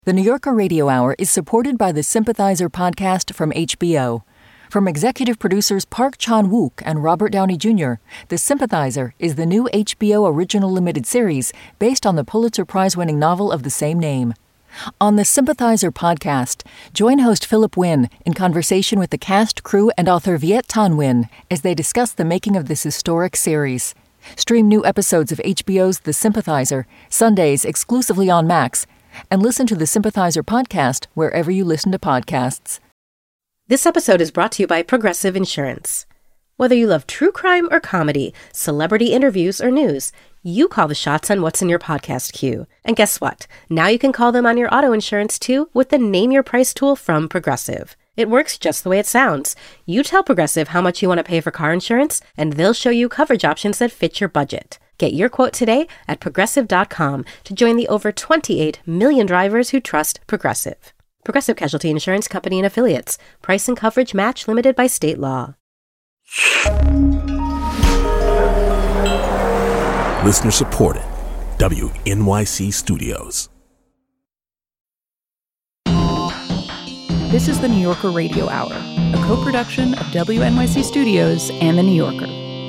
The New Yorker Radio Hour is supported by the Sympathizer podcast from HBO. From executive producers Park Chan-wook and Robert Downey Jr., The Sympathizer is the new HBO original limited series based on the Pulitzer Prize-winning novel of the same name. On the Sympathizer podcast, join host Philip Wynn in conversation with the cast, crew, and author Viet Thanh Nguyen as they discuss the making of this historic series. Stream new episodes of HBO's The Sympathizer, Sundays exclusively on Max, and listen to the Sympathizer podcast wherever you listen to podcasts. This episode is brought to you by Progressive Insurance. Whether you love true crime or comedy, celebrity interviews or news, you call the shots on what's in your podcast queue. And guess what? Now you can call them on your auto insurance too with the Name Your Price tool from Progressive. It works just the way it sounds. You tell Progressive how much you want to pay for car insurance, and they'll show you coverage options that fit your budget. Get your quote today at Progressive.com to join the over 28 million drivers who trust Progressive. Progressive Casualty Insurance Company and Affiliates. Price and coverage match limited by state law. Listener supported. WNYC Studios. This is the New Yorker Radio Hour, a co-production of WNYC Studios and The New Yorker.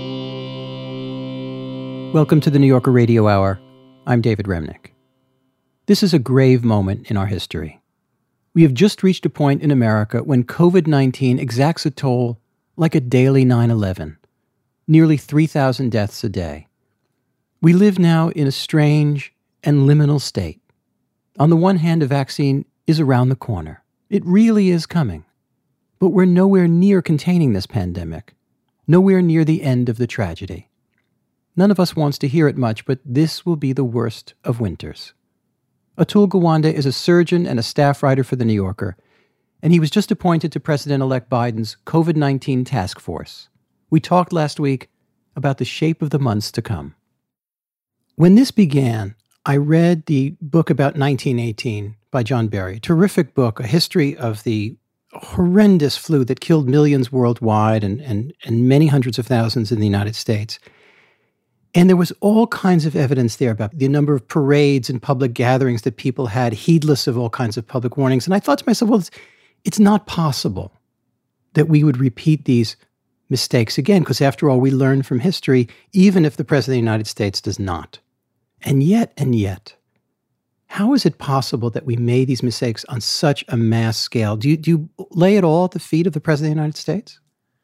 Welcome to the New Yorker Radio Hour. I'm David Remnick. This is a grave moment in our history. We have just reached a point in America when COVID-19 exacts a toll like a daily 9/11, nearly 3,000 deaths a day. We live now in a strange and liminal state. On the one hand, a vaccine is around the corner. It really is coming. But we're nowhere near containing this pandemic, nowhere near the end of the tragedy. None of us wants to hear it much, but this will be the worst of winters. Atul Gawande is a surgeon and a staff writer for The New Yorker, and he was just appointed to President-elect Biden's COVID-19 task force. We talked last week about the shape of the months to come. When this began, I read the book about 1918 by John Barry, a terrific book, a history of the horrendous flu that killed millions worldwide and many hundreds of thousands in the United States. And there was all kinds of evidence there about the number of parades and public gatherings that people had, heedless of all kinds of public warnings. And I thought to myself, well, it's not possible that we would repeat these mistakes again, because after all, we learn from history, even if the President of the United States does not. And yet, how is it possible that we made these mistakes on such a mass scale? Do you lay it all at the feet of the President of the United States?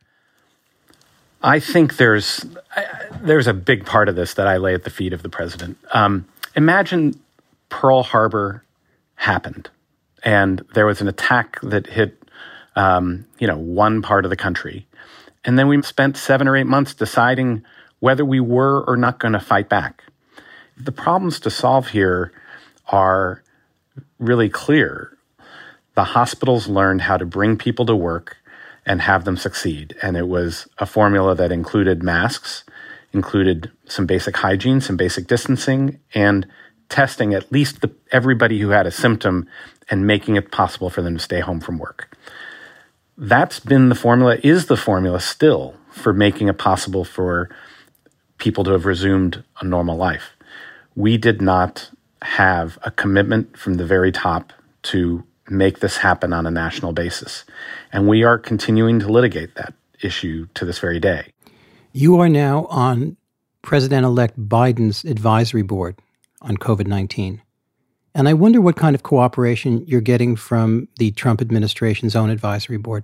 I think there's a big part of this that I lay at the feet of the president. Imagine Pearl Harbor happened, and there was an attack that hit, one part of the country, and then we spent 7 or 8 months deciding whether we were or not going to fight back. The problems to solve here are really clear. The hospitals learned how to bring people to work and have them succeed. And it was a formula that included masks, included some basic hygiene, some basic distancing, and testing at least everybody who had a symptom and making it possible for them to stay home from work. That's been the formula, is the formula still for making it possible for people to have resumed a normal life. We did not have a commitment from the very top to make this happen on a national basis. And we are continuing to litigate that issue to this very day. You are now on President-elect Biden's advisory board on COVID-19. And I wonder what kind of cooperation you're getting from the Trump administration's own advisory board.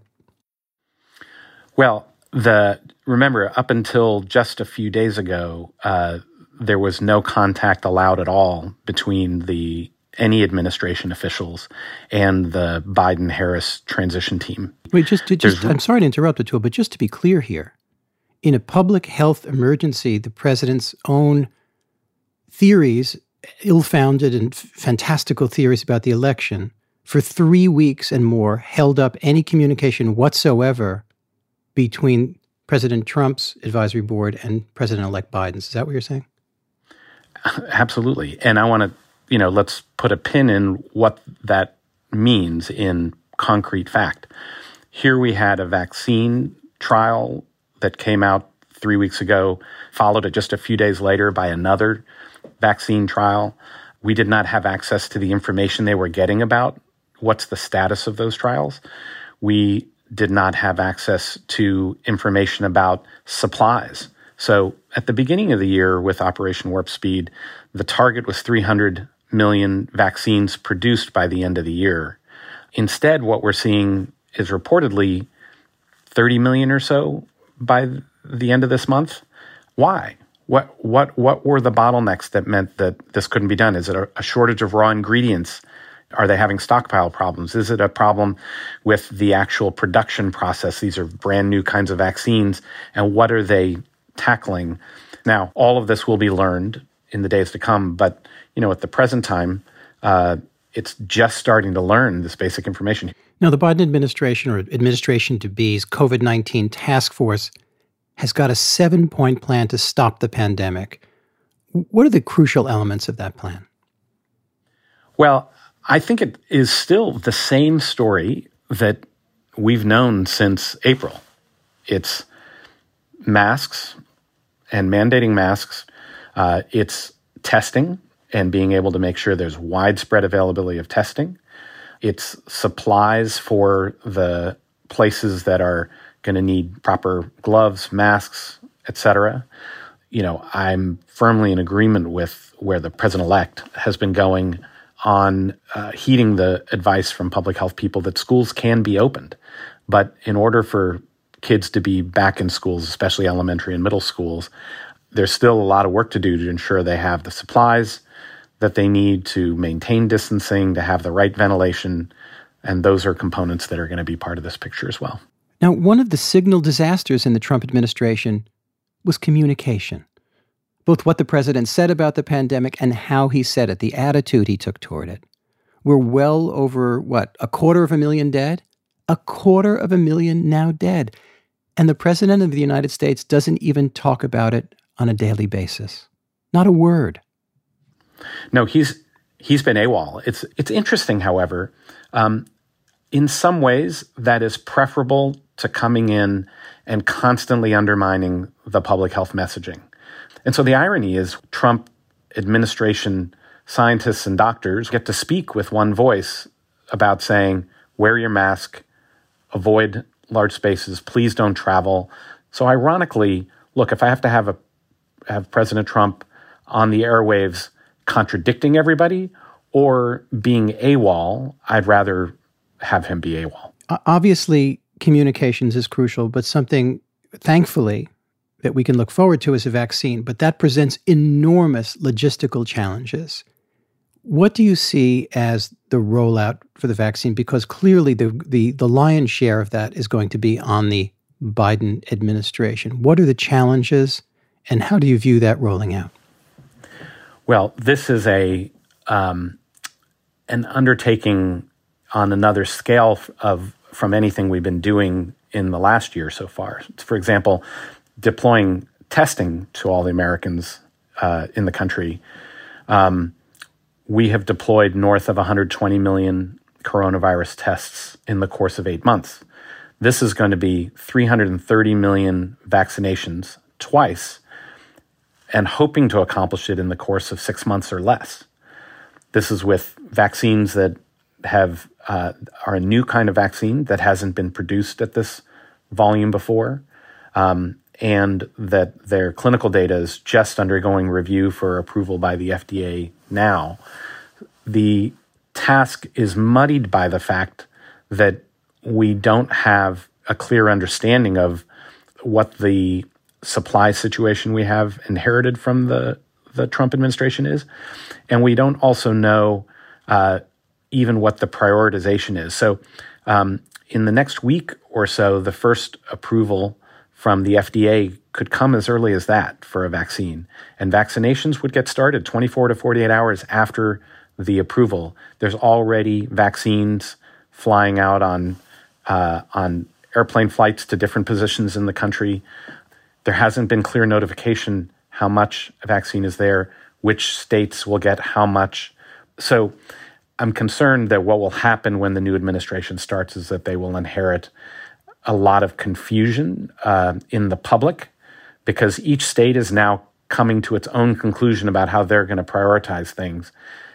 Well, remember, up until just a few days ago, there was no contact allowed at all between any administration officials and the Biden-Harris transition team. Wait, I'm sorry to interrupt, Atul, but just to be clear here, in a public health emergency, the president's own theories, ill-founded and fantastical theories about the election, for 3 weeks and more held up any communication whatsoever between President Trump's advisory board and President-elect Biden's. Is that what you're saying? Absolutely. And I want to let's put a pin in what that means in concrete fact. Here we had a vaccine trial that came out 3 weeks ago, followed it just a few days later by another vaccine trial. We did not have access to the information they were getting about what's the status of those trials. We did not have access to information about supplies. So at the beginning of the year with Operation Warp Speed, the target was 300 million vaccines produced by the end of the year. Instead, what we're seeing is reportedly 30 million or so by the end of this month. Why? What were the bottlenecks that meant that this couldn't be done? Is it a shortage of raw ingredients? Are they having stockpile problems? Is it a problem with the actual production process? These are brand new kinds of vaccines. And what are they tackling? Now, all of this will be learned in the days to come. But, at the present time, it's just starting to learn this basic information. Now, the Biden administration, or administration-to-be's COVID-19 task force, has got a 7-point plan to stop the pandemic. What are the crucial elements of that plan? Well, I think it is still the same story that we've known since April. It's masks and mandating masks. It's testing and being able to make sure there's widespread availability of testing. It's supplies for the places that are going to need proper gloves, masks, et cetera. I'm firmly in agreement with where the president-elect has been going on heeding the advice from public health people that schools can be opened. But in order for kids to be back in schools, especially elementary and middle schools, there's still a lot of work to do to ensure they have the supplies that they need to maintain distancing, to have the right ventilation, and those are components that are going to be part of this picture as well. Now, one of the signal disasters in the Trump administration was communication. Both what the president said about the pandemic and how he said it, the attitude he took toward it. We're well over, 250,000 dead? 250,000 now dead. And the president of the United States doesn't even talk about it on a daily basis. Not a word. No, he's been AWOL. It's interesting, however. In some ways, that is preferable to coming in and constantly undermining the public health messaging. And so the irony is Trump administration scientists and doctors get to speak with one voice about saying, wear your mask, avoid large spaces, please don't travel. So ironically, look, if I have to have President Trump on the airwaves contradicting everybody or being AWOL, I'd rather have him be AWOL. Obviously, communications is crucial, but something, thankfully, that we can look forward to is a vaccine, but that presents enormous logistical challenges. What do you see as the rollout for the vaccine? Because clearly the lion's share of that is going to be on the Biden administration. What are the challenges, and how do you view that rolling out? Well, this is an undertaking on another scale from anything we've been doing in the last year so far. For example, deploying testing to all the Americans in the country. We have deployed north of 120 million coronavirus tests in the course of 8 months. This is going to be 330 million vaccinations twice, and hoping to accomplish it in the course of 6 months or less. This is with vaccines that are a new kind of vaccine that hasn't been produced at this volume before, and that their clinical data is just undergoing review for approval by the FDA now. The task is muddied by the fact that we don't have a clear understanding of what the supply situation we have inherited from the Trump administration is. And we don't also know even what the prioritization is. So in the next week or so, the first approval from the FDA could come as early as that for a vaccine. And vaccinations would get started 24 to 48 hours after the approval. There's already vaccines flying out on airplane flights to different positions in the country. There hasn't been clear notification how much vaccine is there, which states will get how much. So I'm concerned that what will happen when the new administration starts is that they will inherit a lot of confusion in the public, because each state is now coming to its own conclusion about how they're going to prioritize things.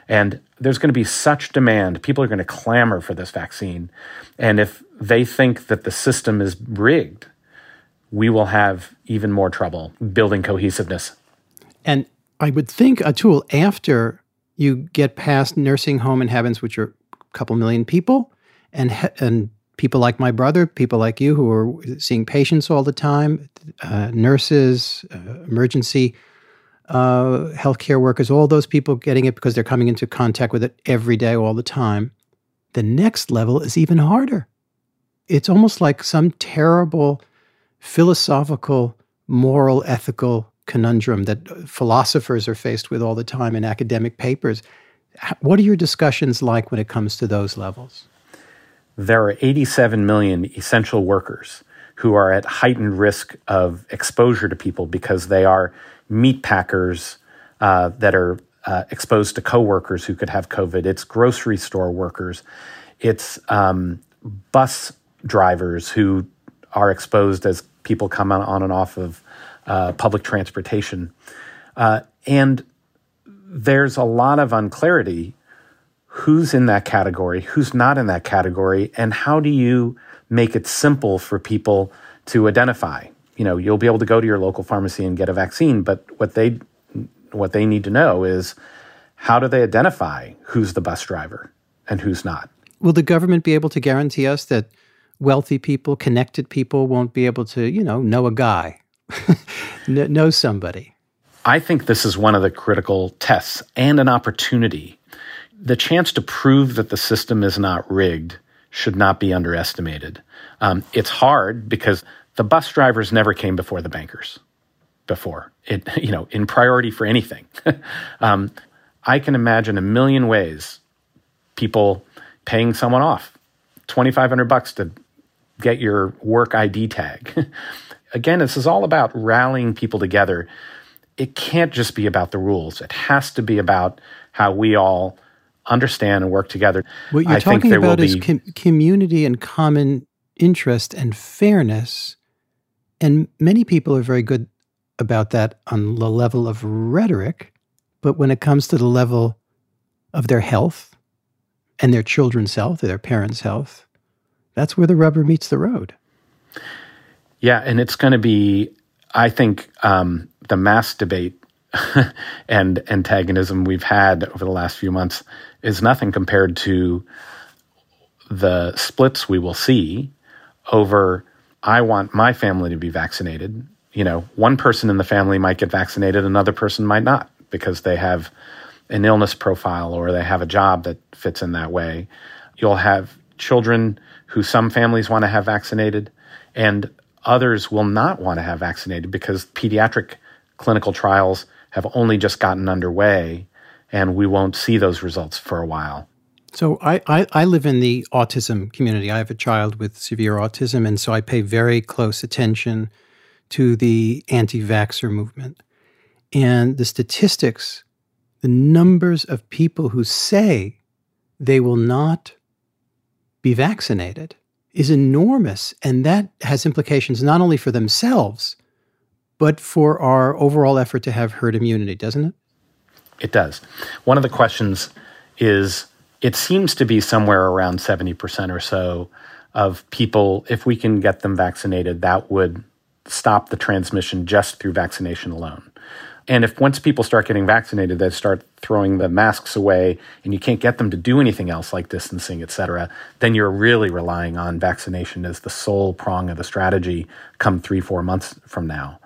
And there's going to be such demand. People are going to clamor for this vaccine. And if they think that the system is rigged, we will have even more trouble building cohesiveness. And I would think, Atul, after you get past nursing home inhabitants, which are a couple million people, and people like my brother, people like you who are seeing patients all the time, nurses, emergency healthcare workers, all those people getting it because they're coming into contact with it every day, all the time. The next level is even harder. It's almost like some terrible philosophical, moral, ethical conundrum that philosophers are faced with all the time in academic papers. What are your discussions like when it comes to those levels? There are 87 million essential workers who are at heightened risk of exposure to people because they are meat packers that are exposed to coworkers who could have COVID. It's grocery store workers. It's bus drivers who are exposed as people come on and off of public transportation. And there's a lot of unclarity. Who's in that category? Who's not in that category? And how do you make it simple for people to identify? You know, you'll be able to go to your local pharmacy and get a vaccine, but what they need to know is how do they identify who's the bus driver and who's not? Will the government be able to guarantee us that wealthy people, connected people won't be able to, know a guy, know somebody? I think this is one of the critical tests and an opportunity. The chance to prove that the system is not rigged should not be underestimated. It's hard because the bus drivers never came before the bankers before, in priority for anything. I can imagine a million ways people paying someone off $2,500 to get your work ID tag. Again, this is all about rallying people together. It can't just be about the rules. It has to be about how we all understand and work together. What you're talking about is community and common interest and fairness. And many people are very good about that on the level of rhetoric. But when it comes to the level of their health and their children's health or their parents' health, that's where the rubber meets the road. Yeah, and it's going to be, I think, the mass debate and antagonism we've had over the last few months is nothing compared to the splits we will see over, I want my family to be vaccinated. One person in the family might get vaccinated, another person might not because they have an illness profile or they have a job that fits in that way. You'll have children who some families want to have vaccinated and others will not want to have vaccinated because pediatric clinical trials have only just gotten underway and we won't see those results for a while. So I live in the autism community. I have a child with severe autism, and so I pay very close attention to the anti-vaxxer movement. And the statistics, the numbers of people who say they will not be vaccinated is enormous. And that has implications not only for themselves, but for our overall effort to have herd immunity, doesn't it? It does. One of the questions is, it seems to be somewhere around 70% or so of people, if we can get them vaccinated, that would stop the transmission just through vaccination alone. And if once people start getting vaccinated, they start throwing the masks away and you can't get them to do anything else like distancing, et cetera, then you're really relying on vaccination as the sole prong of the strategy come 3-4 months from now.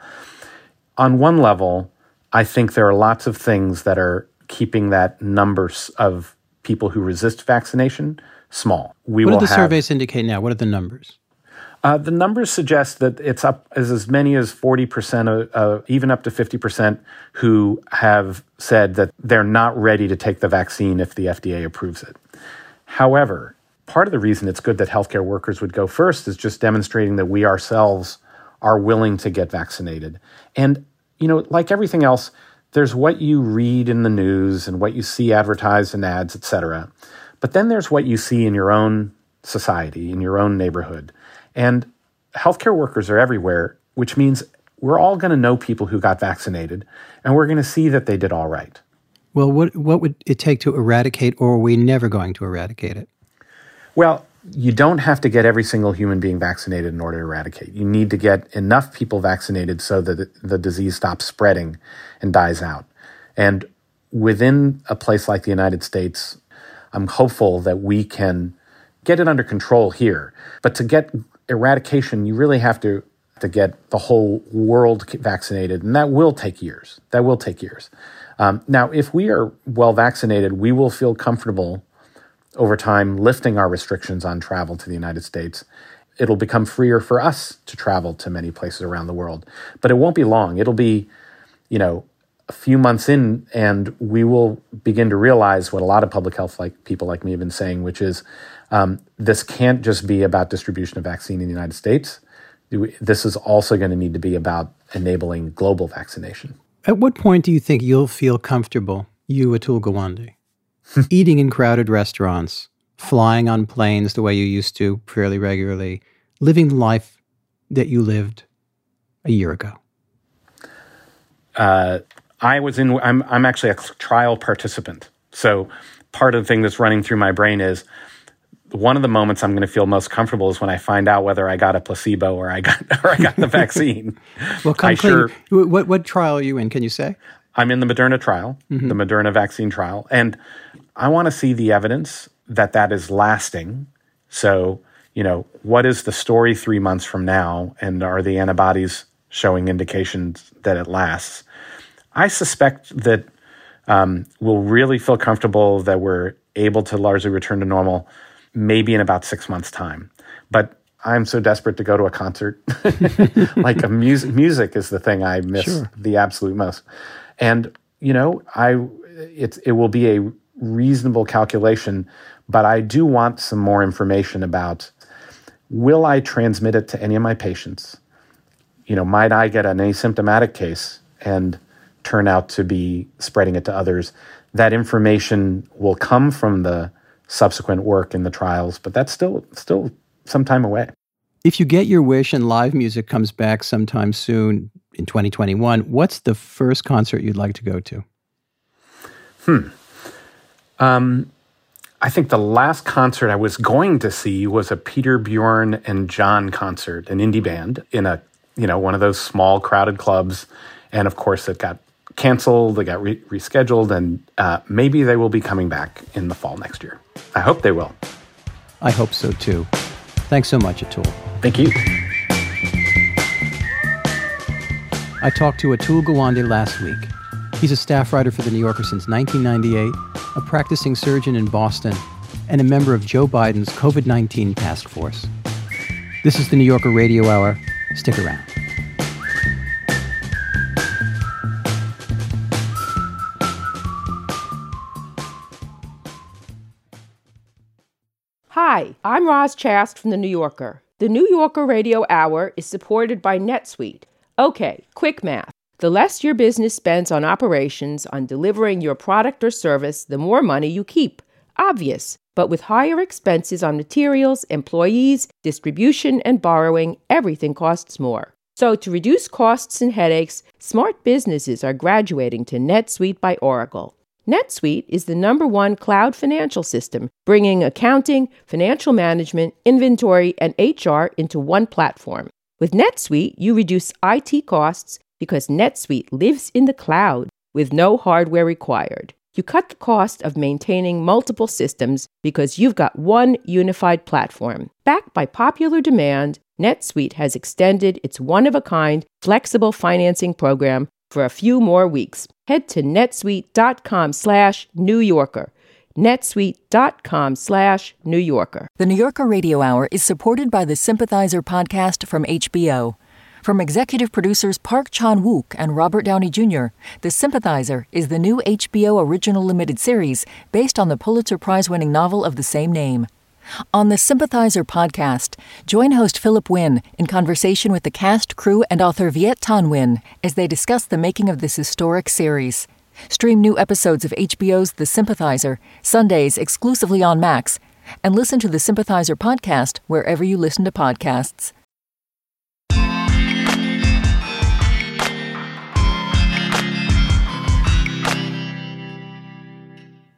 On one level, I think there are lots of things that are keeping that numbers of people who resist vaccination small. What do the surveys indicate now? What are the numbers? The numbers suggest that it's up as many as 40%, even up to 50%, who have said that they're not ready to take the vaccine if the FDA approves it. However, part of the reason it's good that healthcare workers would go first is just demonstrating that we ourselves are willing to get vaccinated. And, like everything else, there's what you read in the news and what you see advertised in ads, et cetera. But then there's what you see in your own society, in your own neighborhood. And healthcare workers are everywhere, which means we're all going to know people who got vaccinated, and we're going to see that they did all right. Well, what would it take to eradicate, or are we never going to eradicate it? Well, you don't have to get every single human being vaccinated in order to eradicate. You need to get enough people vaccinated so that the disease stops spreading and dies out. And within a place like the United States, I'm hopeful that we can get it under control here. But to get eradication, you really have to get the whole world vaccinated, and that will take years. Now, if we are well vaccinated, we will feel comfortable over time lifting our restrictions on travel to the United States. It'll become freer for us to travel to many places around the world. But it won't be long. It'll be, a few months in, and we will begin to realize what a lot of public health people like me have been saying, which is this can't just be about distribution of vaccine in the United States. This is also going to need to be about enabling global vaccination. At what point do you think you'll feel comfortable, you, Atul Gawande, eating in crowded restaurants, flying on planes the way you used to fairly regularly, living the life that you lived a year ago? I'm actually a trial participant. So part of the thing that's running through my brain is one of the moments I'm going to feel most comfortable is when I find out whether I got a placebo or I got the vaccine. Well, come clean. What trial are you in? Can you say? I'm in the Moderna trial, the Moderna vaccine trial. And I want to see the evidence that is lasting. So, what is the story 3 months from now? And are the antibodies showing indications that it lasts? I suspect that we'll really feel comfortable that we're able to largely return to normal maybe in about 6 months' time. But I'm so desperate to go to a concert. Music is the thing I miss the absolute most. And, it will be a reasonable calculation, but I do want some more information about, will I transmit it to any of my patients? Might I get an asymptomatic case and turn out to be spreading it to others? That information will come from the subsequent work in the trials, but that's still some time away. If you get your wish and live music comes back sometime soon in 2021, what's the first concert you'd like to go to? I think the last concert I was going to see was a Peter, Bjorn, and John concert, an indie band in a one of those small crowded clubs. And of course, it got canceled, they got rescheduled, and maybe they will be coming back in the fall next year. I hope they will. I hope so too. Thanks so much, Atul. Thank you. I talked to Atul Gawande last week. He's a staff writer for The New Yorker since 1998, a practicing surgeon in Boston, and a member of Joe Biden's COVID-19 task force. This is The New Yorker Radio Hour. Stick around. Hi, I'm Roz Chast from The New Yorker. The New Yorker Radio Hour is supported by NetSuite. Okay, quick math. The less your business spends on operations, on delivering your product or service, the more money you keep. Obvious. But with higher expenses on materials, employees, distribution, and borrowing, everything costs more. So to reduce costs and headaches, smart businesses are graduating to NetSuite by Oracle. NetSuite is the #1 cloud financial system, bringing accounting, financial management, inventory, and HR into one platform. With NetSuite, you reduce IT costs because NetSuite lives in the cloud with no hardware required. You cut the cost of maintaining multiple systems because you've got one unified platform. Backed by popular demand, NetSuite has extended its one-of-a-kind flexible financing program for a few more weeks. Head to netsuite.com/New Yorker. netsuite.com/New Yorker. The New Yorker Radio Hour is supported by the Sympathizer podcast from HBO. From executive producers Park Chan-wook and Robert Downey Jr., The Sympathizer is the new HBO original limited series based on the Pulitzer Prize-winning novel of the same name. On the Sympathizer podcast, join host Philip Wynn in conversation with the cast, crew, and author Viet Thanh Nguyen as they discuss the making of this historic series. Stream new episodes of HBO's The Sympathizer, Sundays exclusively on Max, and listen to the Sympathizer podcast wherever you listen to podcasts.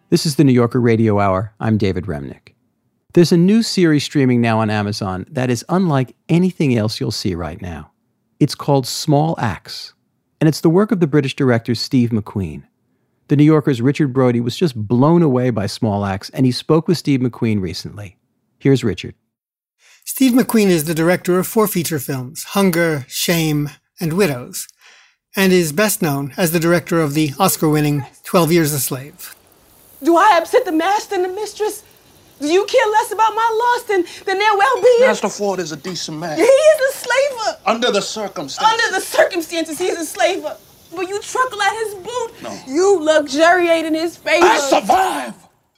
This is the New Yorker Radio Hour. I'm David Remnick. There's a new series streaming now on Amazon that is unlike anything else you'll see right now. It's called Small Axe, and it's the work of the British director Steve McQueen. The New Yorker's Richard Brody was just blown away by Small Axe, and he spoke with Steve McQueen recently. Here's Richard. Steve McQueen is the director of 4 feature films, Hunger, Shame, and Widows, and is best known as the director of the Oscar-winning 12 Years a Slave. Do I upset the master and the mistress? Do you care less about my loss than their well-being? Master Ford is a decent man. He is a slaver. Under the circumstances. Under the circumstances, he's a slaver. But you truckle at his boot. No. You luxuriate in his favor. I survive!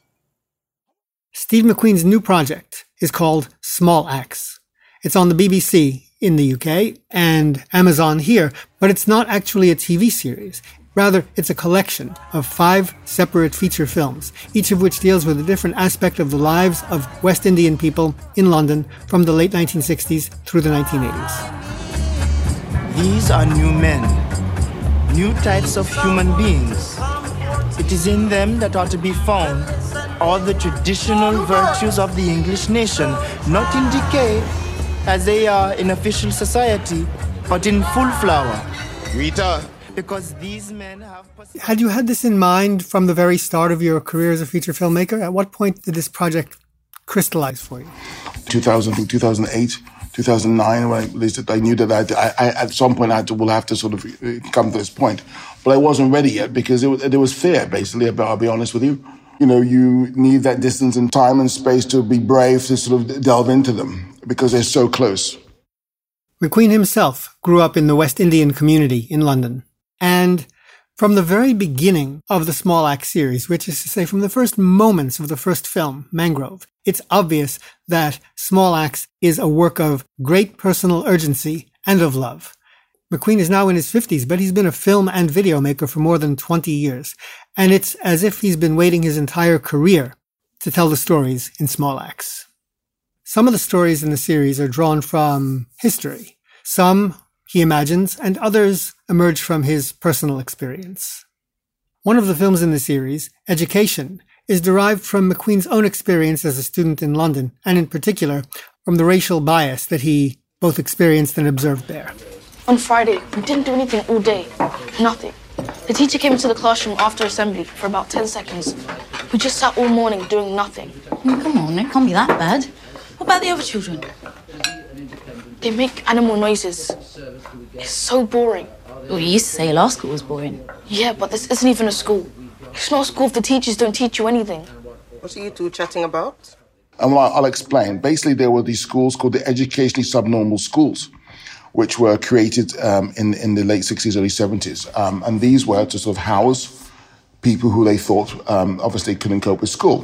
Steve McQueen's new project is called Small Axe. It's on the BBC in the UK and Amazon here, but it's not actually a TV series. Rather, it's a collection of 5 separate feature films, each of which deals with a different aspect of the lives of West Indian people in London from the late 1960s through the 1980s. These are new men, new types of human beings. It is in them that are to be found all the traditional virtues of the English nation, not in decay, as they are in official society, but in full flower. Rita. Because these men have... Had you had this in mind from the very start of your career as a feature filmmaker? At what point did this project crystallize for you? 2008, 2009, when I knew that I at some point will have to sort of come to this point. But I wasn't ready yet because there was fear, basically, I'll be honest with you. You know, you need that distance and time and space to be brave to sort of delve into them because they're so close. McQueen himself grew up in the West Indian community in London. And from the very beginning of the Small Axe series, which is to say from the first moments of the first film, Mangrove, it's obvious that Small Axe is a work of great personal urgency and of love. McQueen is now in his 50s, but he's been a film and video maker for more than 20 years. And it's as if he's been waiting his entire career to tell the stories in Small Axe. Some of the stories in the series are drawn from history. Some he imagines, and others emerge from his personal experience. One of the films in the series, Education, is derived from McQueen's own experience as a student in London, and in particular, from the racial bias that he both experienced and observed there. On Friday, we didn't do anything all day. Nothing. The teacher came into the classroom after assembly for about 10 seconds. We just sat all morning doing nothing. Come on, it can't be that bad. What about the other children? They make animal noises. It's so boring. Well, you used to say our school was boring. Yeah, but this isn't even a school. It's not a school if the teachers don't teach you anything. What are you two chatting about? I'll explain. Basically, there were these schools called the educationally subnormal schools, which were created in the late 60s, early 70s. And these were to sort of house people who they thought obviously couldn't cope with school.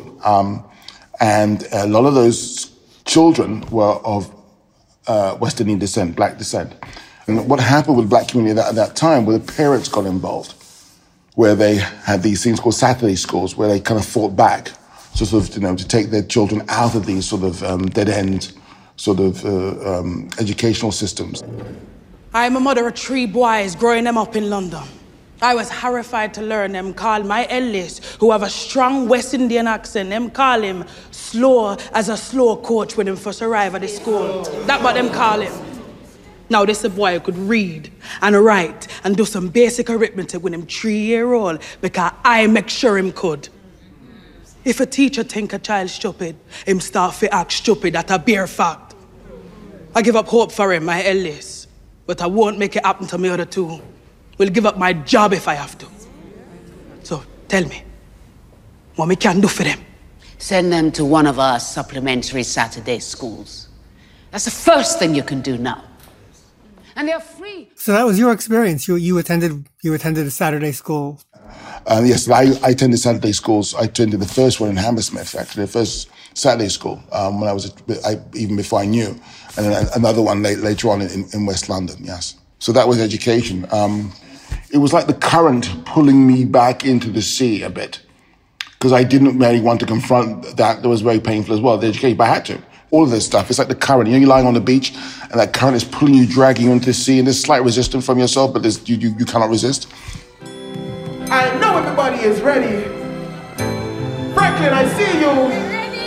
And a lot of those children were of West Indian descent, black descent. And what happened with the black community at that time, where the parents got involved, where they had these things called Saturday schools, where they kind of fought back, so sort of, to take their children out of these sort of dead-end sort of educational systems. I'm a mother of 3 boys, growing them up in London. I was horrified to learn them call my eldest, who have a strong West Indian accent, them call him slow as a slow coach when him first arrive at the school. That's what them call him. Now this a boy who could read and write and do some basic arithmetic when him 3-year-old because I make sure him could. If a teacher think a child stupid, him start to act stupid. That's a bare fact. I give up hope for him, my eldest, but I won't make it happen to my other 2. Will give up my job if I have to. So tell me, what we can do for them? Send them to one of our supplementary Saturday schools. That's the first thing you can do now. And they're free. So that was your experience. You attended a Saturday school. Yes, I attended Saturday schools. I attended the first one in Hammersmith, actually, the first Saturday school when I was even before I knew, and then another one later on in West London. Yes. So that was education. It was like the current pulling me back into the sea a bit, because I didn't really want to confront that. That was very painful as well, the education, but I had to. All of this stuff, it's like the current. You're lying on the beach, and that current is pulling you, dragging you into the sea, and there's slight resistance from yourself, but you cannot resist. I know everybody is ready Franklin, I see you.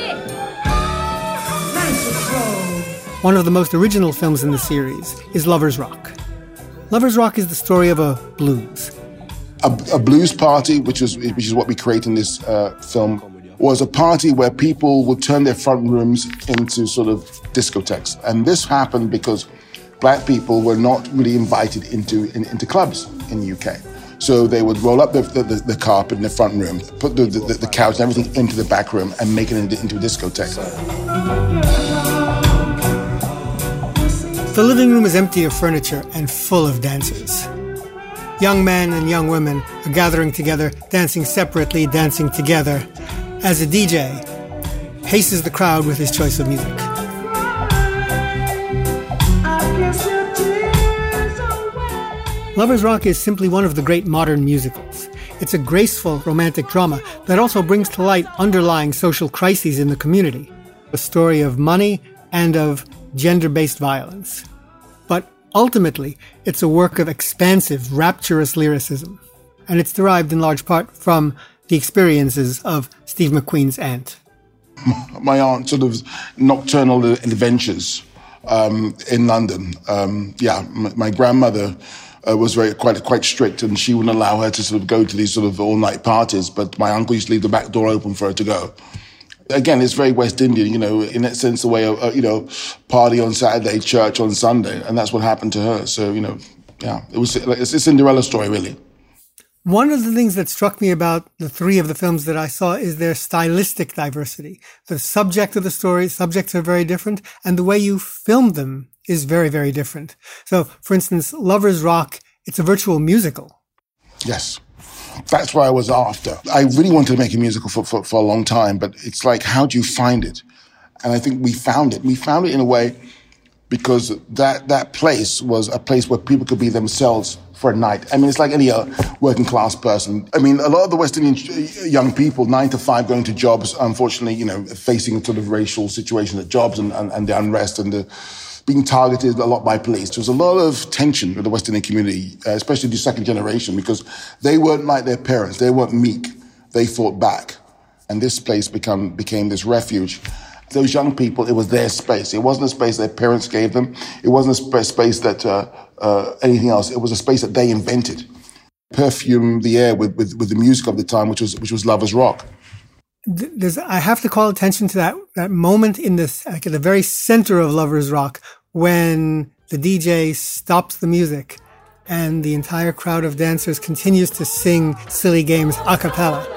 One of the most original films in the series is Lovers Rock. Lovers Rock is the story of a blues. A blues party, which is what we create in this film, was a party where people would turn their front rooms into sort of discotheques. And this happened because black people were not really invited into clubs in the UK. So they would roll up the carpet in the front room, put the couch and everything into the back room and make it into a discotheque. The living room is empty of furniture and full of dancers. Young men and young women are gathering together, dancing separately, dancing together, as a DJ paces the crowd with his choice of music. Lovers Rock is simply one of the great modern musicals. It's a graceful romantic drama that also brings to light underlying social crises in the community, a story of money and of gender-based violence. But ultimately, it's a work of expansive, rapturous lyricism, and it's derived in large part from the experiences of Steve McQueen's aunt. My aunt's sort of nocturnal adventures in London. My grandmother was quite strict, and she wouldn't allow her to sort of go to these sort of all-night parties, but my uncle used to leave the back door open for her to go. Again, it's very West Indian, in that sense, the way of, party on Saturday, church on Sunday, and that's what happened to her. So, it's a Cinderella story, really. One of the things that struck me about the three of the films that I saw is their stylistic diversity. The subject of the story, subjects are very different, and the way you filmed them is very, very different. So, for instance, Lovers Rock, it's a virtual musical. Yes. That's what I was after. I really wanted to make a musical for a long time, but it's like, how do you find it? And I think we found it. We found it in a way because that place was a place where people could be themselves for a night. I mean, it's like any working class person. I mean, a lot of the West Indian young people, 9 to 5, going to jobs, unfortunately, facing sort of racial situations at jobs and the unrest and the being targeted a lot by police. There was a lot of tension with the West Indian community, especially the second generation, because they weren't like their parents. They weren't meek. They fought back. And this place became this refuge. Those young people, it was their space. It wasn't a space their parents gave them. It wasn't a space that anything else. It was a space that they invented. Perfumed the air with the music of the time, which was Lovers Rock. I have to call attention to that moment in this, like at the very center of Lovers Rock, when the DJ stops the music and the entire crowd of dancers continues to sing Silly Games a cappella.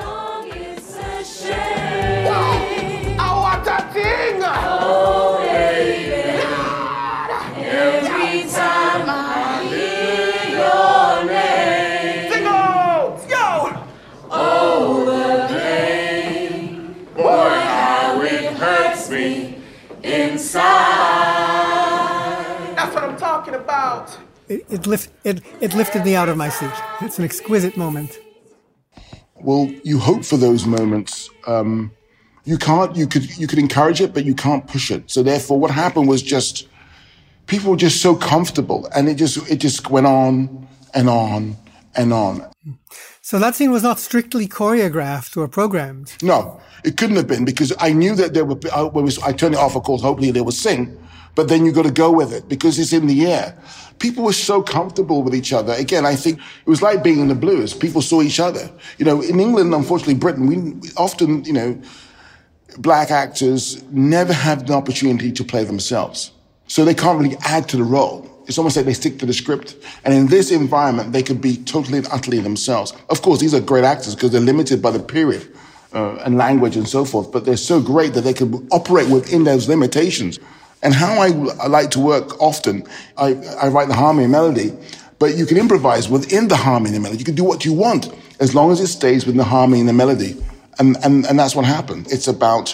That's what I'm talking about. It lifted me out of my seat. It's an exquisite moment. Well, you hope for those moments. You could encourage it, but you can't push it. So therefore, what happened was just people were just so comfortable, and it just went on and on and on. So that scene was not strictly choreographed or programmed. No, it couldn't have been, because I knew that there were. I turned it off, of course. Hopefully they would sing, but then you got to go with it because it's in the air. People were so comfortable with each other. Again, I think it was like being in the blues. People saw each other. In England, unfortunately, Britain, we often, black actors never have the opportunity to play themselves, so they can't really add to the role. It's almost like they stick to the script. And in this environment, they could be totally and utterly themselves. Of course, these are great actors because they're limited by the period and language and so forth, but they're so great that they can operate within those limitations. And how I like to work often, I write the harmony and melody, but you can improvise within the harmony and melody. You can do what you want as long as it stays within the harmony and the melody. And that's what happened. It's about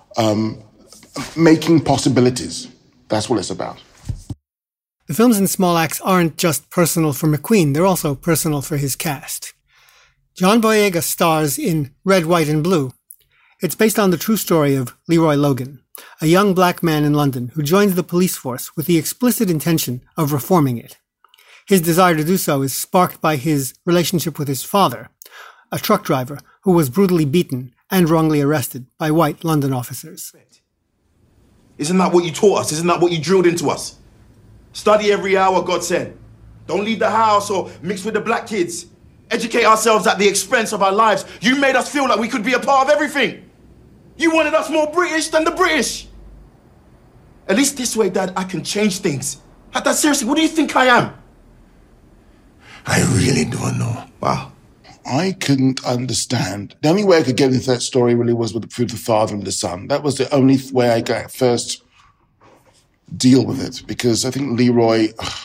making possibilities. That's what it's about. The films in Small Axe aren't just personal for McQueen, they're also personal for his cast. John Boyega stars in Red, White and Blue. It's based on the true story of Leroy Logan, a young black man in London who joins the police force with the explicit intention of reforming it. His desire to do so is sparked by his relationship with his father, a truck driver who was brutally beaten and wrongly arrested by white London officers. Isn't that what you taught us? Isn't that what you drilled into us? Study every hour God sent. Don't leave the house or mix with the black kids. Educate ourselves at the expense of our lives. You made us feel like we could be a part of everything. You wanted us more British than the British. At least this way, Dad, I can change things. Dad, seriously, what do you think I am? I really don't know. Wow. I couldn't understand. The only way I could get into that story really was through the father and the son. That was the only way I could first deal with it, because I think Leroy,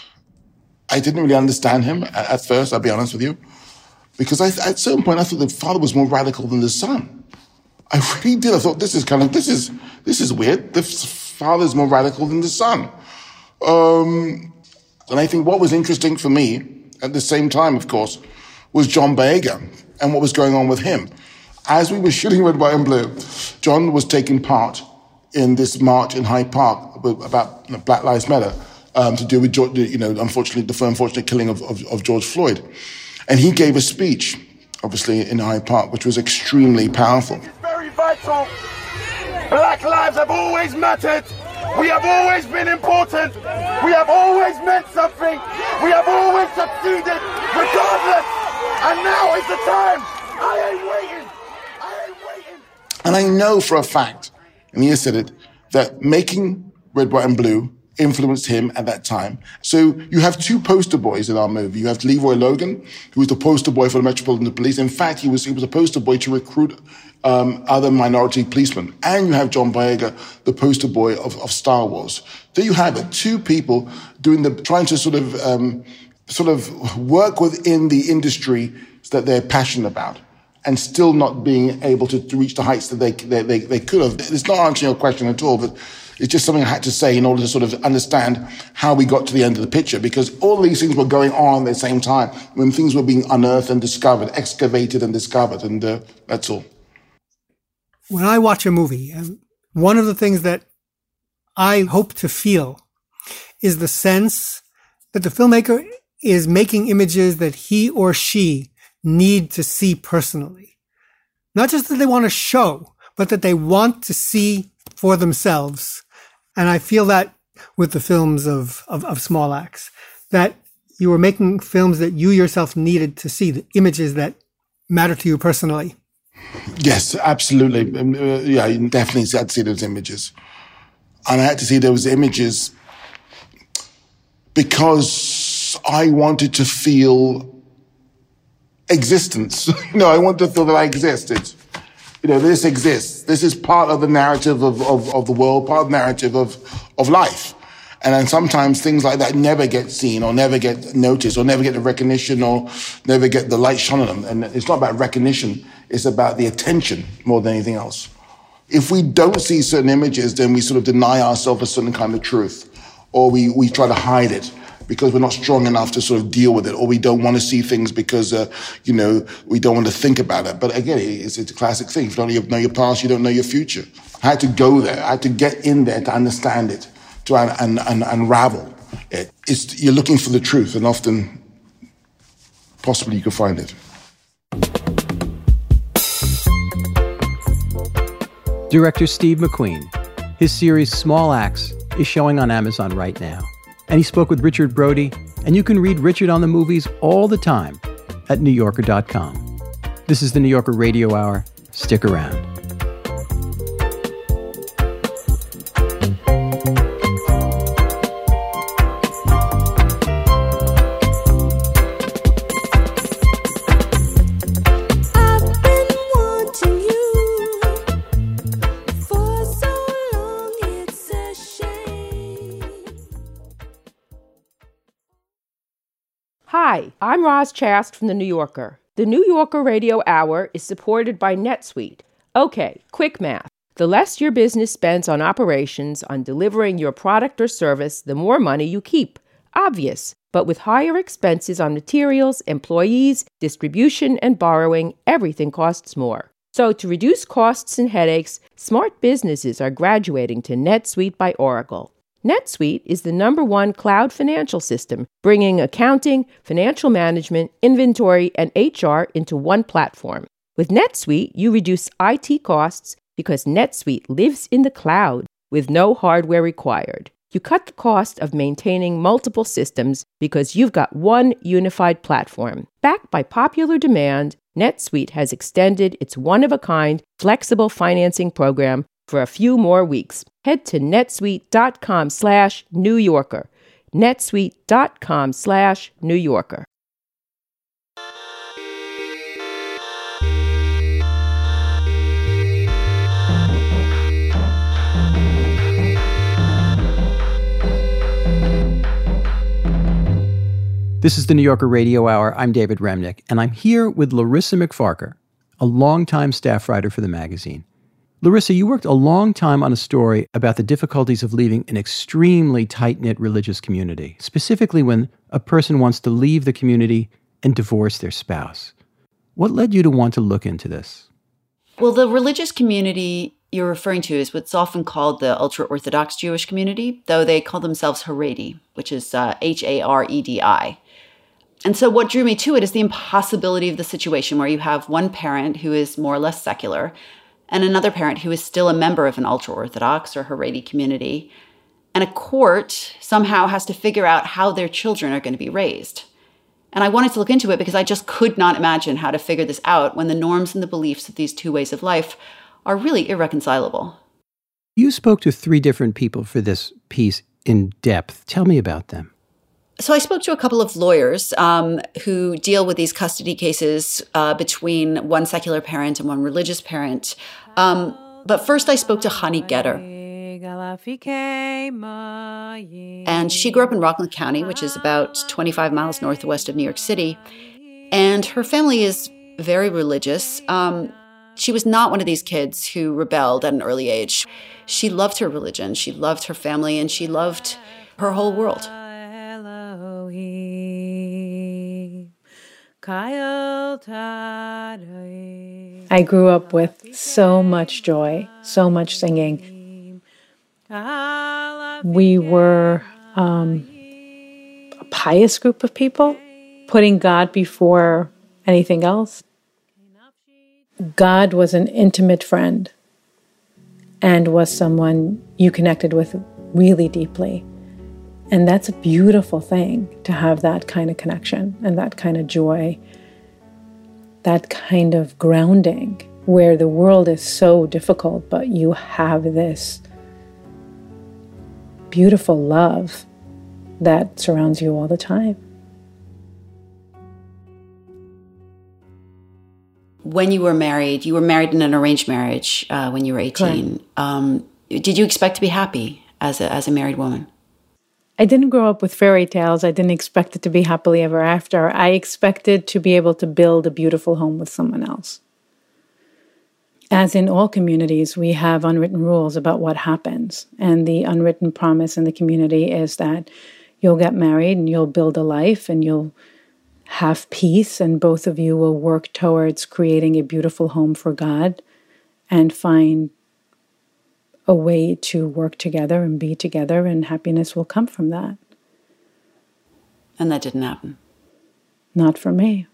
I didn't really understand him at first, I'll be honest with you. Because at a certain point, I thought the father was more radical than the son. I really did. I thought, this is weird. The father's more radical than the son. And I think what was interesting for me, at the same time, of course, was John Boyega and what was going on with him. As we were shooting Red, White and Blue, John was taking part in this march in Hyde Park about Black Lives Matter to do with, unfortunately, the unfortunate killing of George Floyd. And he gave a speech, obviously, in Hyde Park, which was extremely powerful. It's very vital. Black lives have always mattered. We have always been important. We have always meant something. We have always succeeded, regardless. And now is the time. I ain't waiting. And I know for a fact, and he has said it, that making Red, White and Blue influenced him at that time. So you have two poster boys in our movie. You have Leroy Logan, who was the poster boy for the Metropolitan Police. In fact, he was a poster boy to recruit other minority policemen. And you have John Boyega, the poster boy of Star Wars. There you have it, two people trying to sort of work within the industry that they're passionate about, and still not being able to reach the heights that they could have. It's not answering your question at all, but it's just something I had to say in order to sort of understand how we got to the end of the picture, because all these things were going on at the same time when things were being unearthed and discovered, excavated and discovered, and that's all. When I watch a movie, one of the things that I hope to feel is the sense that the filmmaker is making images that he or she need to see personally. Not just that they want to show, but that they want to see for themselves. And I feel that with the films of Small Axe, that you were making films that you yourself needed to see, the images that matter to you personally. Yes, absolutely. Yeah, you definitely had to see those images. And I had to see those images because I wanted to feel existence. I wanted to feel that I existed. This exists. This is part of the narrative of the world, part of the narrative of life. And then sometimes things like that never get seen or never get noticed or never get the recognition or never get the light shone on them. And it's not about recognition. It's about the attention more than anything else. If we don't see certain images, then we sort of deny ourselves a certain kind of truth, or we try to hide it because we're not strong enough to sort of deal with it, or we don't want to see things because, we don't want to think about it. But again, it's a classic thing. If you don't know your past, you don't know your future. I had to go there. I had to get in there to understand it, to unravel it. You're looking for the truth, and often, possibly, you can find it. Director Steve McQueen. His series Small Axe is showing on Amazon right now. And he spoke with Richard Brody, and you can read Richard on the movies all the time at NewYorker.com. This is the New Yorker Radio Hour. Stick around. Hi, I'm Roz Chast from The New Yorker. The New Yorker Radio Hour is supported by NetSuite. Okay, quick math. The less your business spends on operations, on delivering your product or service, the more money you keep. Obvious. But with higher expenses on materials, employees, distribution, and borrowing, everything costs more. So to reduce costs and headaches, smart businesses are graduating to NetSuite by Oracle. NetSuite is the #1 cloud financial system, bringing accounting, financial management, inventory, and HR into one platform. With NetSuite, you reduce IT costs because NetSuite lives in the cloud with no hardware required. You cut the cost of maintaining multiple systems because you've got one unified platform. Backed by popular demand, NetSuite has extended its one-of-a-kind flexible financing program for a few more weeks. Head to netsuite.com/New Yorker. netsuite.com/New Yorker. This is the New Yorker Radio Hour. I'm David Remnick, and I'm here with Larissa McFarker, a longtime staff writer for the magazine. Larissa, you worked a long time on a story about the difficulties of leaving an extremely tight-knit religious community, specifically when a person wants to leave the community and divorce their spouse. What led you to want to look into this? Well, the religious community you're referring to is what's often called the ultra-Orthodox Jewish community, though they call themselves Haredi, which is Haredi. And so what drew me to it is the impossibility of the situation where you have one parent who is more or less secular and another parent who is still a member of an ultra-Orthodox or Haredi community. And a court somehow has to figure out how their children are going to be raised. And I wanted to look into it because I just could not imagine how to figure this out when the norms and the beliefs of these two ways of life are really irreconcilable. You spoke to 3 different people for this piece in depth. Tell me about them. So I spoke to a couple of lawyers who deal with these custody cases between one secular parent and one religious parent. But first I spoke to Hani Getter. And she grew up in Rockland County, which is about 25 miles northwest of New York City. And her family is very religious. She was not one of these kids who rebelled at an early age. She loved her religion, she loved her family, and she loved her whole world. I grew up with so much joy, so much singing. We were a pious group of people, putting God before anything else. God was an intimate friend and was someone you connected with really deeply. And that's a beautiful thing, to have that kind of connection and that kind of joy, that kind of grounding where the world is so difficult, but you have this beautiful love that surrounds you all the time. When you were married in an arranged marriage when you were 18. Did you expect to be happy as a married woman? I didn't grow up with fairy tales. I didn't expect it to be happily ever after. I expected to be able to build a beautiful home with someone else. As in all communities, we have unwritten rules about what happens. And the unwritten promise in the community is that you'll get married and you'll build a life and you'll have peace, and both of you will work towards creating a beautiful home for God and find a way to work together and be together, and happiness will come from that. And that didn't happen? Not for me.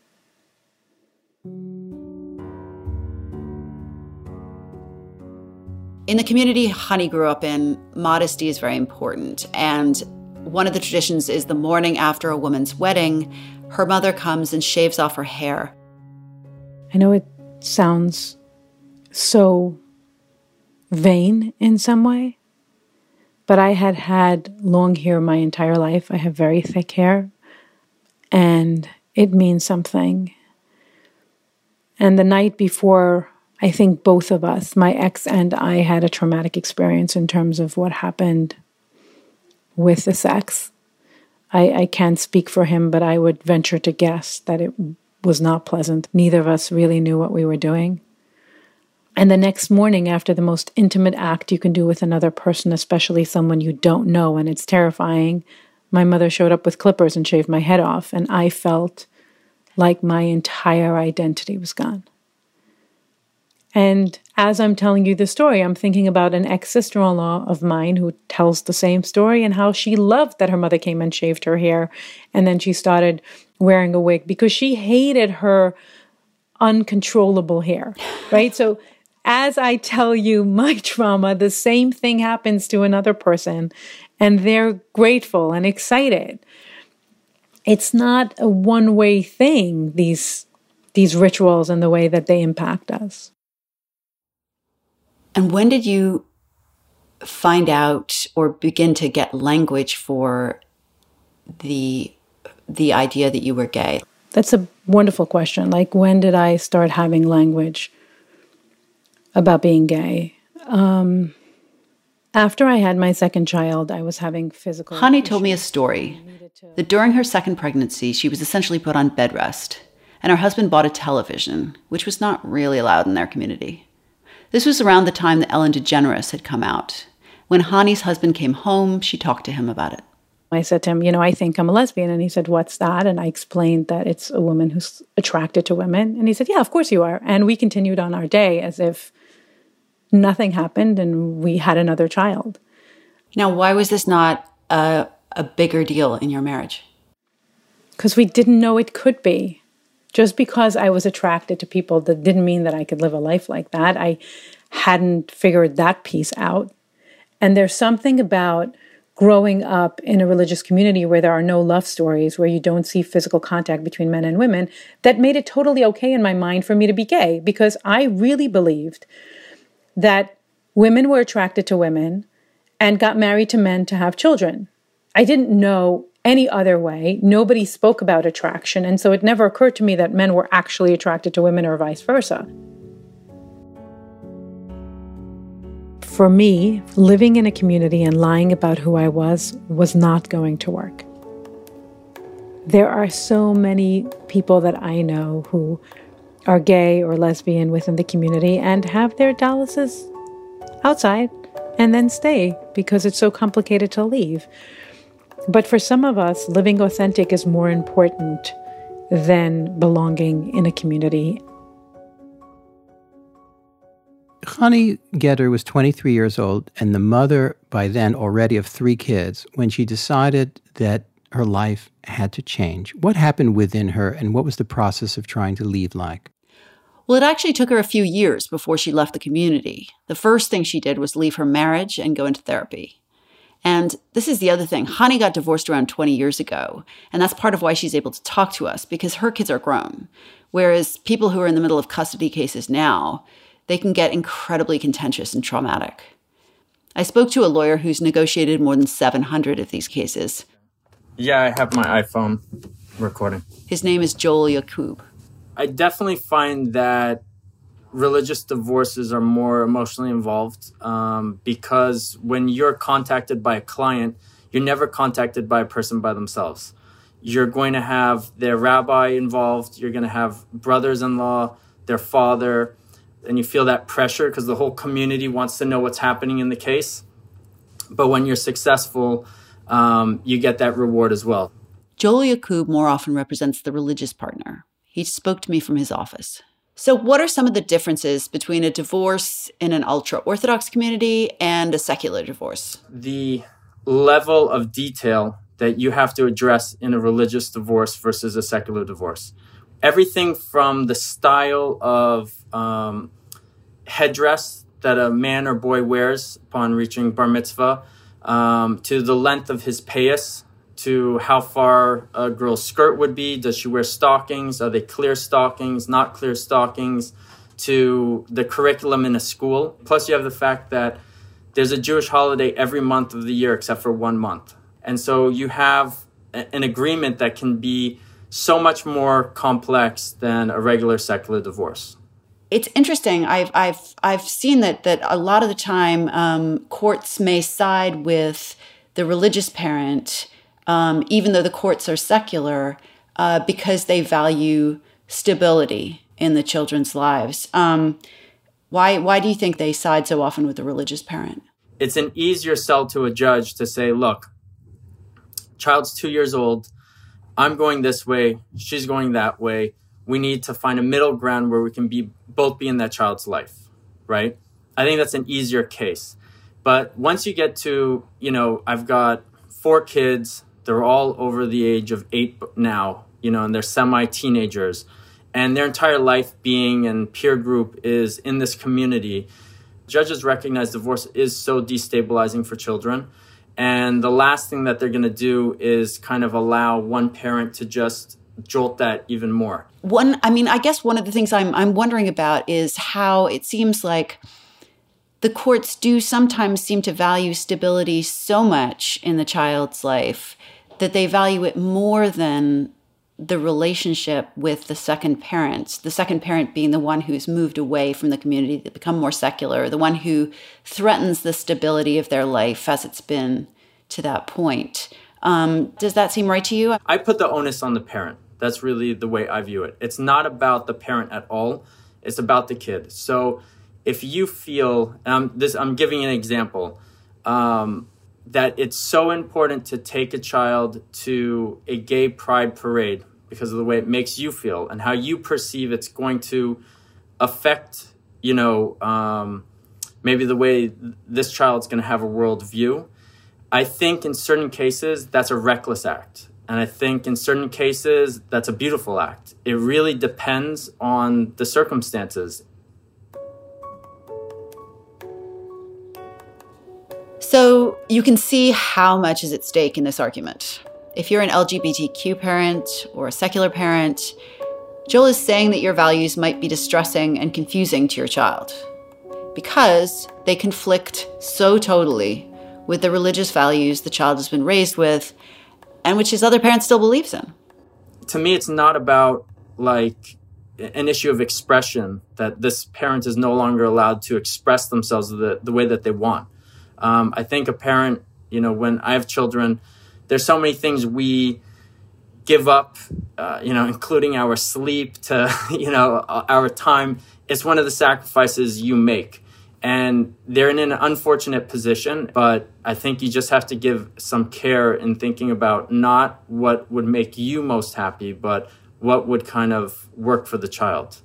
In the community Hani grew up in, modesty is very important. And one of the traditions is the morning after a woman's wedding, her mother comes and shaves off her hair. I know it sounds so vain in some way, but I had had long hair my entire life. I have very thick hair, and it means something. And the night before, I think both of us, my ex and I, had a traumatic experience in terms of what happened with the sex. I can't speak for him, but I would venture to guess that it was not pleasant. Neither of us really knew what we were doing. And the next morning, after the most intimate act you can do with another person, especially someone you don't know, and it's terrifying, my mother showed up with clippers and shaved my head off, and I felt like my entire identity was gone. And as I'm telling you the story, I'm thinking about an ex-sister-in-law of mine who tells the same story, and how she loved that her mother came and shaved her hair, and then she started wearing a wig because she hated her uncontrollable here, right? So as I tell you my trauma, the same thing happens to another person, and they're grateful and excited. It's not a one-way thing, these rituals and the way that they impact us. And when did you find out or begin to get language for the idea that you were gay? That's a wonderful question. Like, when did I start having language about being gay? After I had my second child, I was having physical Hani issues. told me a story that during her second pregnancy, she was essentially put on bed rest, and her husband bought a television, which was not really allowed in their community. This was around the time that Ellen DeGeneres had come out. When Hani's husband came home, she talked to him about it. I said to him, I think I'm a lesbian. And he said, what's that? And I explained that it's a woman who's attracted to women. And he said, yeah, of course you are. And we continued on our day as if nothing happened and we had another child. Now, why was this not a bigger deal in your marriage? Because we didn't know it could be. Just because I was attracted to people, that didn't mean that I could live a life like that. I hadn't figured that piece out. And there's something about growing up in a religious community where there are no love stories, where you don't see physical contact between men and women, that made it totally okay in my mind for me to be gay, because I really believed that women were attracted to women and got married to men to have children. I didn't know any other way. Nobody spoke about attraction, and so it never occurred to me that men were actually attracted to women or vice versa. For me, living in a community and lying about who I was not going to work. There are so many people that I know who are gay or lesbian within the community and have their Dallases outside and then stay because it's so complicated to leave. But for some of us, living authentic is more important than belonging in a community. Hani Getter was 23 years old and the mother, by then already, of 3 kids when she decided that her life had to change. What happened within her, and what was the process of trying to leave like? Well, it actually took her a few years before she left the community. The first thing she did was leave her marriage and go into therapy. And this is the other thing. Hani got divorced around 20 years ago, and that's part of why she's able to talk to us, because her kids are grown. Whereas people who are in the middle of custody cases now, they can get incredibly contentious and traumatic. I spoke to a lawyer who's negotiated more than 700 of these cases. Yeah, I have my iPhone recording. His name is Joel Yakub. I definitely find that religious divorces are more emotionally involved because when you're contacted by a client, you're never contacted by a person by themselves. You're going to have their rabbi involved. You're going to have brothers-in-law, their father, and you feel that pressure because the whole community wants to know what's happening in the case. But when you're successful, you get that reward as well. Joel Yakub more often represents the religious partner. He spoke to me from his office. So what are some of the differences between a divorce in an ultra-Orthodox community and a secular divorce? The level of detail that you have to address in a religious divorce versus a secular divorce. Everything from the style of headdress that a man or boy wears upon reaching bar mitzvah, to the length of his payas, to how far a girl's skirt would be. Does she wear stockings? Are they clear stockings, not clear stockings? To the curriculum in a school. Plus you have the fact that there's a Jewish holiday every month of the year except for 1 month. And so you have an agreement that can be so much more complex than a regular secular divorce. It's interesting. I've seen that a lot of the time courts may side with the religious parent, even though the courts are secular, because they value stability in the children's lives. Why do you think they side so often with the religious parent? It's an easier sell to a judge to say, look, child's 2 years old. I'm going this way. She's going that way. We need to find a middle ground where we can both be in that child's life, right? I think that's an easier case. But once you get to, I've got 4 kids. They're all over the age of 8 now, and they're semi-teenagers. and their entire life being and peer group is in this community, judges recognize divorce is so destabilizing for children. And the last thing that they're going to do is kind of allow one parent to just jolt that even more. I guess one of the things I'm wondering about is how it seems like the courts do sometimes seem to value stability so much in the child's life that they value it more than the relationship with the second parent being the one who's moved away from the community, to become more secular, the one who threatens the stability of their life as it's been to that point. Does that seem right to you? I put the onus on the parent. That's really the way I view it. It's not about the parent at all. It's about the kid. So if you feel, I'm giving an example, that it's so important to take a child to a gay pride parade because of the way it makes you feel and how you perceive it's going to affect, maybe the way this child's going to have a worldview. I think in certain cases, that's a reckless act. And I think in certain cases, that's a beautiful act. It really depends on the circumstances. So you can see how much is at stake in this argument. If you're an LGBTQ parent or a secular parent, Joel is saying that your values might be distressing and confusing to your child because they conflict so totally with the religious values the child has been raised with and which his other parent still believes in. To me, it's not about like an issue of expression, that this parent is no longer allowed to express themselves the way that they want. I think a parent, when I have children, there's so many things we give up, including our sleep to, our time. It's one of the sacrifices you make. And they're in an unfortunate position, but I think you just have to give some care in thinking about not what would make you most happy, but what would kind of work for the child.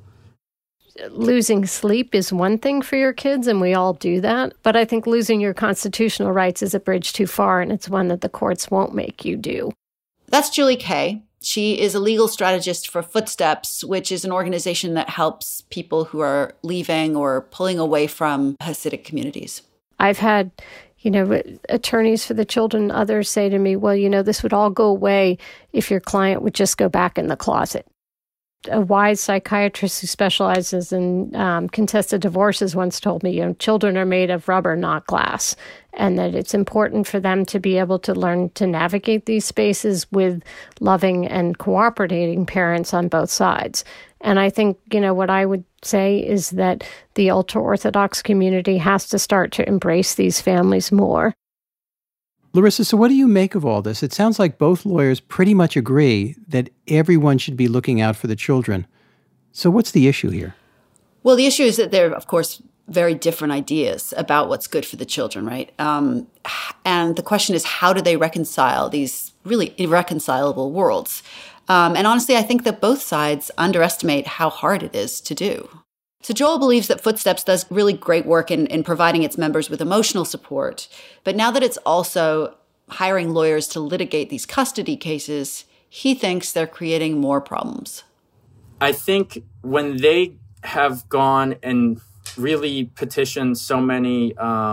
Losing sleep is one thing for your kids, and we all do that. But I think losing your constitutional rights is a bridge too far, and it's one that the courts won't make you do. That's Julie Kay. She is a legal strategist for Footsteps, which is an organization that helps people who are leaving or pulling away from Hasidic communities. I've had, attorneys for the children, others say to me, well, this would all go away if your client would just go back in the closet. A wise psychiatrist who specializes in contested divorces once told me, children are made of rubber, not glass, and that it's important for them to be able to learn to navigate these spaces with loving and cooperating parents on both sides. And I think, what I would say is that the ultra-Orthodox community has to start to embrace these families more. Larissa, so what do you make of all this? It sounds like both lawyers pretty much agree that everyone should be looking out for the children. So what's the issue here? Well, the issue is that there are, of course, very different ideas about what's good for the children, right? And the question is, how do they reconcile these really irreconcilable worlds? And honestly, I think that both sides underestimate how hard it is to do. So Joel believes that Footsteps does really great work in providing its members with emotional support. But now that it's also hiring lawyers to litigate these custody cases, he thinks they're creating more problems. I think when they have gone and really petitioned so many,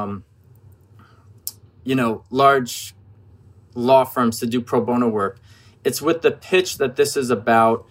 large law firms to do pro bono work, it's with the pitch that this is about,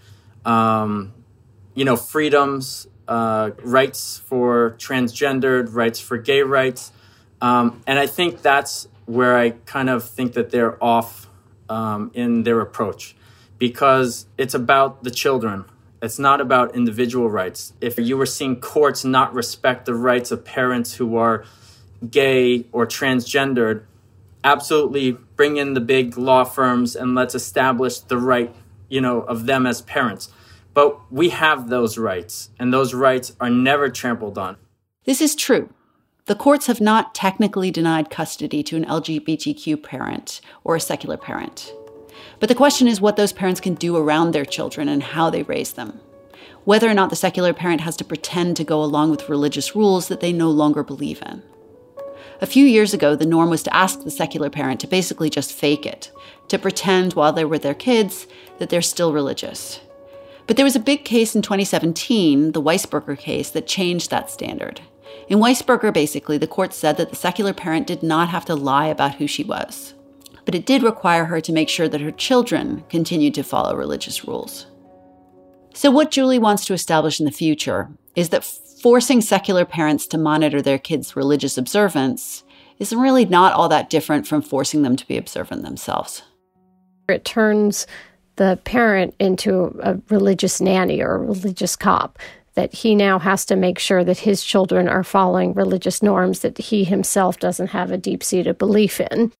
freedoms, rights for transgendered, rights for gay rights. And I think that's where I kind of think that they're off in their approach, because it's about the children. It's not about individual rights. If you were seeing courts not respect the rights of parents who are gay or transgendered, absolutely bring in the big law firms and let's establish the right, of them as parents. But we have those rights, and those rights are never trampled on. This is true. The courts have not technically denied custody to an LGBTQ parent or a secular parent. But the question is what those parents can do around their children and how they raise them. Whether or not the secular parent has to pretend to go along with religious rules that they no longer believe in. A few years ago, the norm was to ask the secular parent to basically just fake it, to pretend while they're with their kids that they're still religious. But there was a big case in 2017, the Weisberger case, that changed that standard. In Weisberger, basically, the court said that the secular parent did not have to lie about who she was, but it did require her to make sure that her children continued to follow religious rules. So what Julie wants to establish in the future is that forcing secular parents to monitor their kids' religious observance is really not all that different from forcing them to be observant themselves. It turns the parent into a religious nanny or a religious cop, that he now has to make sure that his children are following religious norms that he himself doesn't have a deep-seated belief in.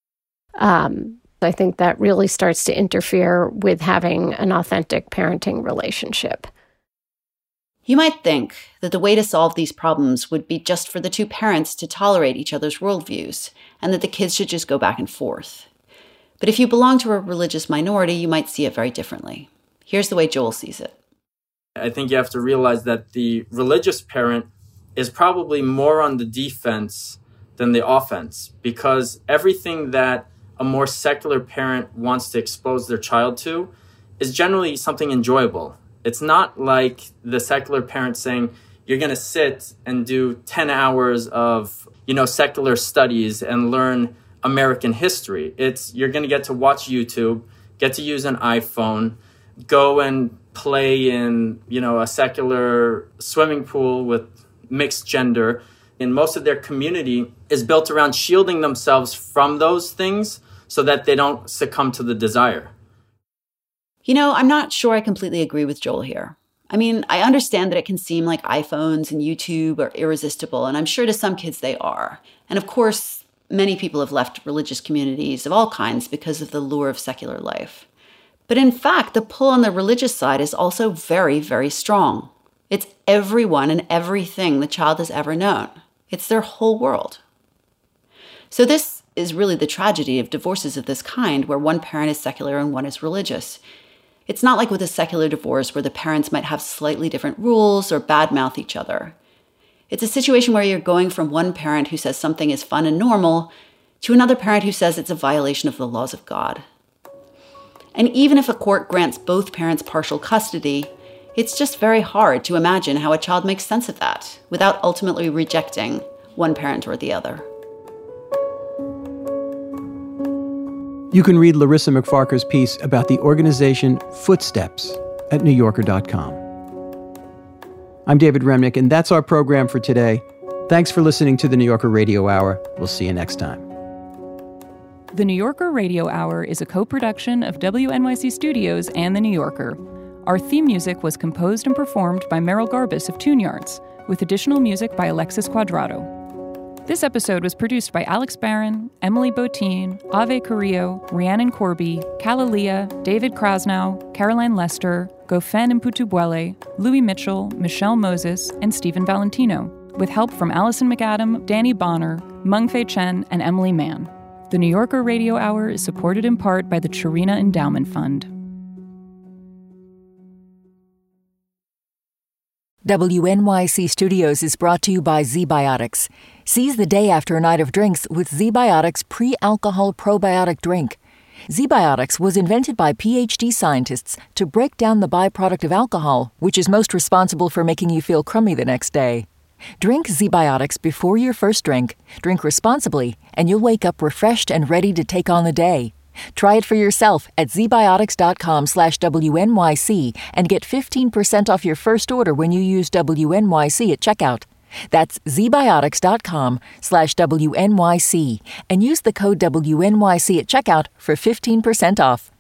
I think that really starts to interfere with having an authentic parenting relationship. You might think that the way to solve these problems would be just for the two parents to tolerate each other's worldviews, and that the kids should just go back and forth. But if you belong to a religious minority, you might see it very differently. Here's the way Joel sees it. I think you have to realize that the religious parent is probably more on the defense than the offense, because everything that a more secular parent wants to expose their child to is generally something enjoyable. It's not like the secular parent saying, you're going to sit and do 10 hours of, secular studies and learn American history. It's you're going to get to watch YouTube, get to use an iPhone, go and play in, a secular swimming pool with mixed gender. And most of their community is built around shielding themselves from those things so that they don't succumb to the desire. I'm not sure I completely agree with Joel here. I mean, I understand that it can seem like iPhones and YouTube are irresistible, and I'm sure to some kids they are. And of course, many people have left religious communities of all kinds because of the lure of secular life. But in fact, the pull on the religious side is also very, very strong. It's everyone and everything the child has ever known. It's their whole world. So this is really the tragedy of divorces of this kind, where one parent is secular and one is religious. It's not like with a secular divorce where the parents might have slightly different rules or badmouth each other. It's a situation where you're going from one parent who says something is fun and normal to another parent who says it's a violation of the laws of God. And even if a court grants both parents partial custody, it's just very hard to imagine how a child makes sense of that without ultimately rejecting one parent or the other. You can read Larissa McFarker's piece about the organization Footsteps at NewYorker.com. I'm David Remnick, and that's our program for today. Thanks for listening to the New Yorker Radio Hour. We'll see you next time. The New Yorker Radio Hour is a co-production of WNYC Studios and The New Yorker. Our theme music was composed and performed by Merrill Garbus of Tune Yards, with additional music by Alexis Cuadrado. This episode was produced by Alex Barron, Emily Botine, Ave Carrillo, Rhiannon Corby, Kalalia, David Krasnow, Caroline Lester, Gofen Mputubuele, Louis Mitchell, Michelle Moses, and Stephen Valentino, with help from Allison McAdam, Danny Bonner, Mengfei Chen, and Emily Mann. The New Yorker Radio Hour is supported in part by the Chirina Endowment Fund. WNYC Studios is brought to you by ZBiotics. Seize the day after a night of drinks with ZBiotics pre-alcohol probiotic drink. ZBiotics was invented by PhD scientists to break down the byproduct of alcohol, which is most responsible for making you feel crummy the next day. Drink ZBiotics before your first drink, drink responsibly, and you'll wake up refreshed and ready to take on the day. Try it for yourself at zbiotics.com/WNYC and get 15% off your first order when you use WNYC at checkout. That's zbiotics.com/WNYC and use the code WNYC at checkout for 15% off.